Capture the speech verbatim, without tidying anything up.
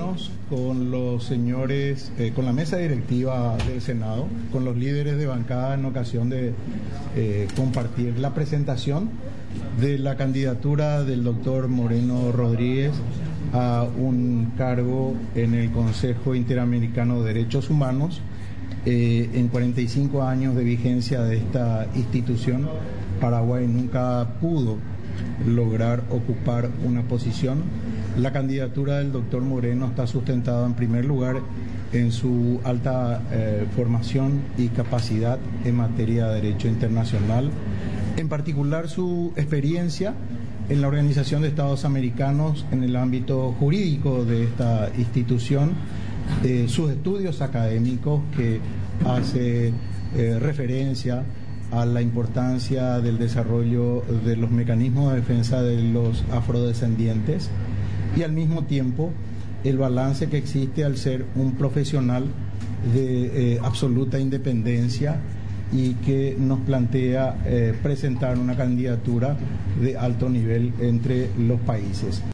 reunirnos con los señores, eh, con la mesa directiva del Senado, con los líderes de bancada en ocasión de eh, compartir la presentación de la candidatura del doctor Moreno Rodríguez a un cargo en el Consejo Interamericano de Derechos Humanos. Eh, en cuarenta y cinco años de vigencia de esta institución, Paraguay nunca pudo lograr ocupar una posición. La candidatura del doctor Moreno está sustentada en primer lugar en su alta eh, formación y capacidad en materia de derecho internacional, en particular su experiencia en la Organización de Estados Americanos en el ámbito jurídico de esta institución, eh, sus estudios académicos que hace eh, referencia a la importancia del desarrollo de los mecanismos de defensa de los afrodescendientes y al mismo tiempo el balance que existe al ser un profesional de eh, absoluta independencia y que nos plantea eh, presentar una candidatura de alto nivel entre los países.